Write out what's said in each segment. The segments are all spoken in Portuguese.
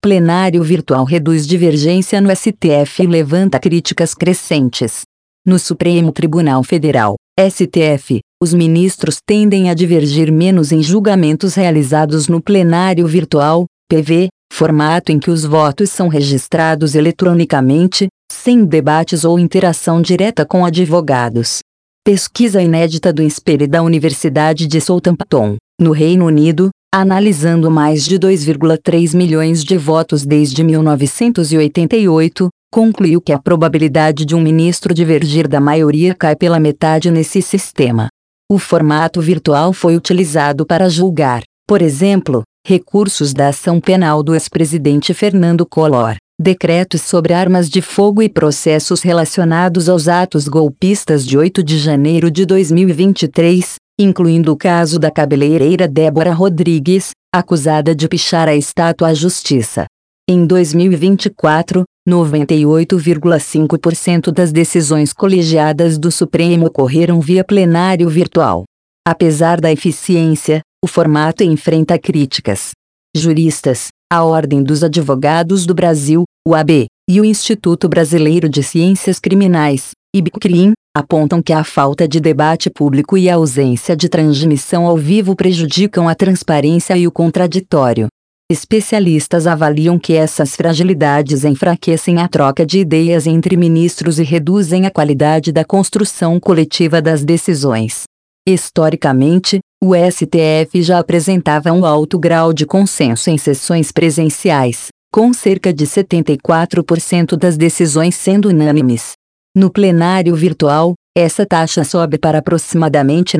Plenário virtual reduz divergência no STF e levanta críticas crescentes. No Supremo Tribunal Federal, STF, os ministros tendem a divergir menos em julgamentos realizados no plenário virtual, PV, formato em que os votos são registrados eletronicamente, sem debates ou interação direta com advogados. Pesquisa inédita do INSPER e da Universidade de Southampton, no Reino Unido, analisando mais de 2,3 milhões de votos desde 1988, concluiu que a probabilidade de um ministro divergir da maioria cai pela metade nesse sistema. O formato virtual foi utilizado para julgar, por exemplo, recursos da ação penal do ex-presidente Fernando Collor, decretos sobre armas de fogo e processos relacionados aos atos golpistas de 8 de janeiro de 2023, incluindo o caso da cabeleireira Débora Rodrigues, acusada de pichar a estátua à Justiça. Em 2024, 98,5% das decisões colegiadas do Supremo ocorreram via plenário virtual. Apesar da eficiência, o formato enfrenta críticas. Juristas, a Ordem dos Advogados do Brasil, OAB, e o Instituto Brasileiro de Ciências Criminais, IBCRIM, apontam que a falta de debate público e a ausência de transmissão ao vivo prejudicam a transparência e o contraditório. Especialistas avaliam que essas fragilidades enfraquecem a troca de ideias entre ministros e reduzem a qualidade da construção coletiva das decisões. Historicamente, o STF já apresentava um alto grau de consenso em sessões presenciais, com cerca de 74% das decisões sendo unânimes. No plenário virtual, essa taxa sobe para aproximadamente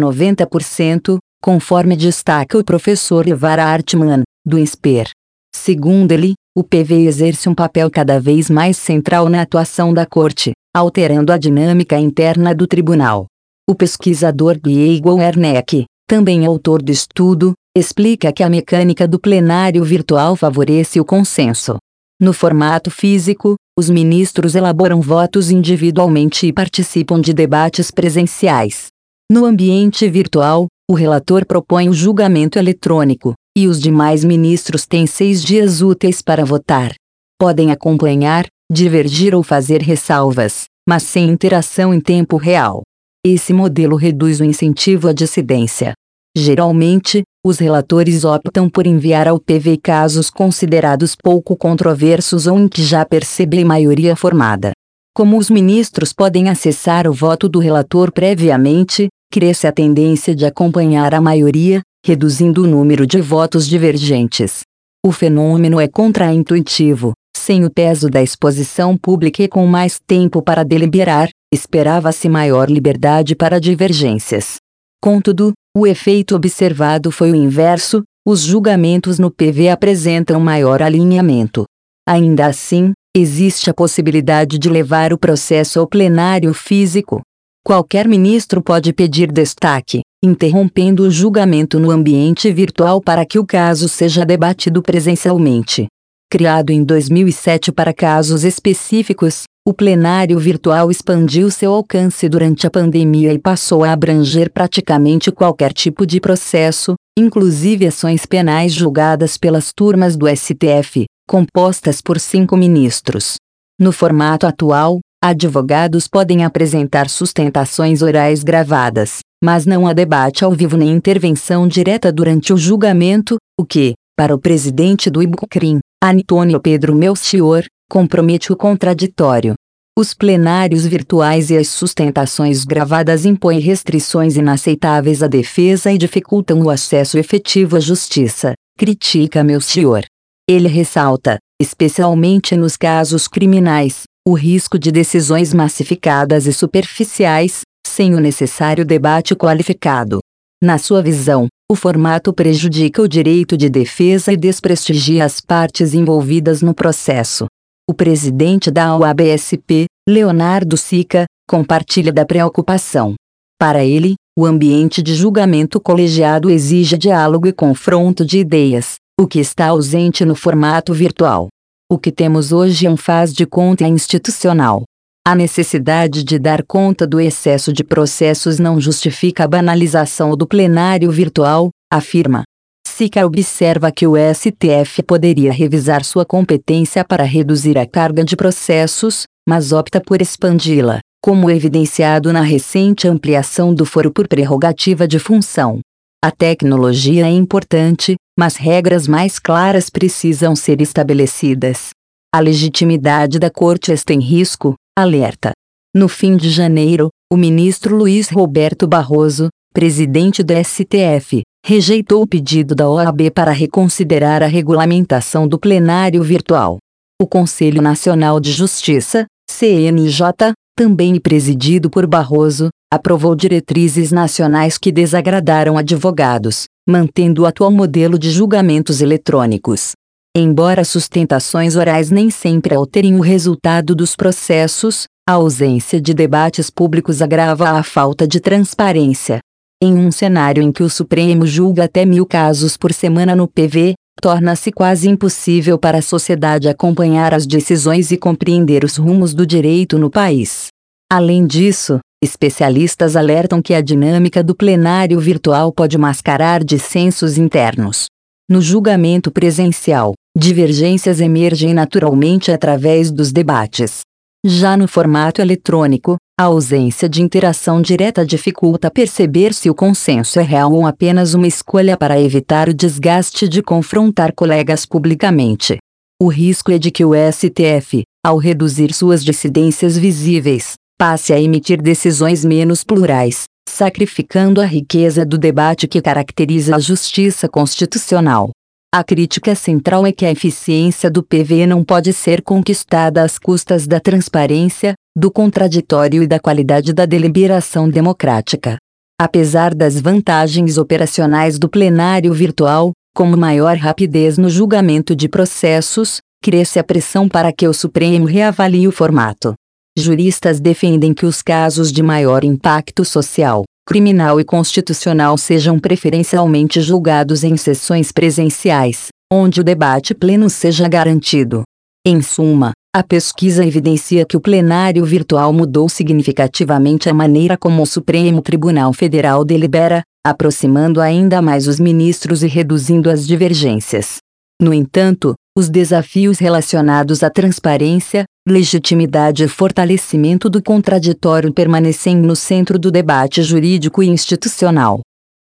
90%, conforme destaca o professor Ivar Hartmann, do INSPER. Segundo ele, o PV exerce um papel cada vez mais central na atuação da Corte, alterando a dinâmica interna do tribunal. O pesquisador Diego Werneck, também autor do estudo, explica que a mecânica do plenário virtual favorece o consenso. No formato físico, os ministros elaboram votos individualmente e participam de debates presenciais. No ambiente virtual, o relator propõe o julgamento eletrônico, e os demais ministros têm 6 dias úteis para votar. Podem acompanhar, divergir ou fazer ressalvas, mas sem interação em tempo real. Esse modelo reduz o incentivo à dissidência. Geralmente, os relatores optam por enviar ao PV casos considerados pouco controversos ou em que já percebem maioria formada. Como os ministros podem acessar o voto do relator previamente, cresce a tendência de acompanhar a maioria, reduzindo o número de votos divergentes. O fenômeno é contraintuitivo. Sem o peso da exposição pública e com mais tempo para deliberar, esperava-se maior liberdade para divergências. Contudo, o efeito observado foi o inverso: os julgamentos no PV apresentam maior alinhamento. Ainda assim, existe a possibilidade de levar o processo ao plenário físico. Qualquer ministro pode pedir destaque, interrompendo o julgamento no ambiente virtual para que o caso seja debatido presencialmente. Criado em 2007 para casos específicos, o plenário virtual expandiu seu alcance durante a pandemia e passou a abranger praticamente qualquer tipo de processo, inclusive ações penais julgadas pelas turmas do STF, compostas por 5 ministros. No formato atual, advogados podem apresentar sustentações orais gravadas, mas não há debate ao vivo nem intervenção direta durante o julgamento, o que, para o presidente do IBCRIM, Antônio Pedro Melchior, compromete o contraditório. Os plenários virtuais e as sustentações gravadas impõem restrições inaceitáveis à defesa e dificultam o acesso efetivo à justiça, critica Melchior. Ele ressalta, especialmente nos casos criminais, o risco de decisões massificadas e superficiais, sem o necessário debate qualificado. Na sua visão, o formato prejudica o direito de defesa e desprestigia as partes envolvidas no processo. O presidente da OAB-SP, Leonardo Sica, compartilha da preocupação. Para ele, o ambiente de julgamento colegiado exige diálogo e confronto de ideias, o que está ausente no formato virtual. O que temos hoje é um faz de conta institucional. A necessidade de dar conta do excesso de processos não justifica a banalização do plenário virtual, afirma SICA observa que o STF poderia revisar sua competência para reduzir a carga de processos, mas opta por expandi-la, como evidenciado na recente ampliação do foro por prerrogativa de função. A tecnologia é importante, mas regras mais claras precisam ser estabelecidas. A legitimidade da Corte está em risco, alerta. No fim de janeiro, o ministro Luiz Roberto Barroso, presidente do STF, rejeitou o pedido da OAB para reconsiderar a regulamentação do plenário virtual. O Conselho Nacional de Justiça, CNJ, também presidido por Barroso, aprovou diretrizes nacionais que desagradaram advogados, mantendo o atual modelo de julgamentos eletrônicos. Embora sustentações orais nem sempre alterem o resultado dos processos, a ausência de debates públicos agrava a falta de transparência. Em um cenário em que o Supremo julga até 1.000 casos por semana no PV, torna-se quase impossível para a sociedade acompanhar as decisões e compreender os rumos do direito no país. Além disso, especialistas alertam que a dinâmica do plenário virtual pode mascarar dissensos internos. No julgamento presencial, divergências emergem naturalmente através dos debates. Já no formato eletrônico, a ausência de interação direta dificulta perceber se o consenso é real ou apenas uma escolha para evitar o desgaste de confrontar colegas publicamente. O risco é de que o STF, ao reduzir suas dissidências visíveis, passe a emitir decisões menos plurais, sacrificando a riqueza do debate que caracteriza a justiça constitucional. A crítica central é que a eficiência do PV não pode ser conquistada às custas da transparência, do contraditório e da qualidade da deliberação democrática. Apesar das vantagens operacionais do plenário virtual, como maior rapidez no julgamento de processos, cresce a pressão para que o Supremo reavalie o formato. Juristas defendem que os casos de maior impacto social, criminal e constitucional sejam preferencialmente julgados em sessões presenciais, onde o debate pleno seja garantido. Em suma, a pesquisa evidencia que o plenário virtual mudou significativamente a maneira como o Supremo Tribunal Federal delibera, aproximando ainda mais os ministros e reduzindo as divergências. No entanto, os desafios relacionados à transparência, legitimidade e fortalecimento do contraditório permanecem no centro do debate jurídico e institucional.